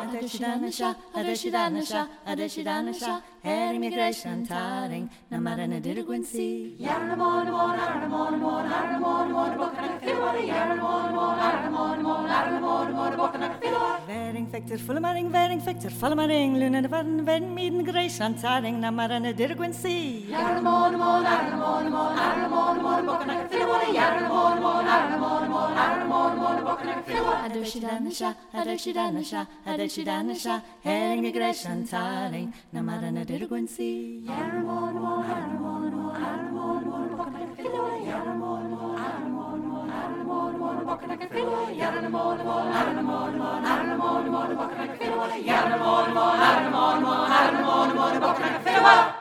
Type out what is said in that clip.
Adeshidanisha, Adeshidanisha, Adeshidanisha, immigration taring, na marana dirgwinsi. Yarnamon, Arnamon, Arnamon, Bokana Filwa, Yarnamon, Arnamon, Arnamon, Bokana Filwa. Vering Victor, Vering Victor, Fulmaring, Luna, the Van, Ven, Meeden, Grace, and Taring, na marana dirgwinsi. Yarnamon, Arnamon, Bokana Filwa, Yarnamon, Arnamon, Bokana Filwa. Adeshidanisha, Adeshidanisha, Adeshidanisha, immigration taring, na marana dirgwinsi. Yarnamon, Bokana Filwa, Yarnamon, Bokana Filwa, Yarnamon, Bokana Filwa, Yarnamon, Bokana Filwa.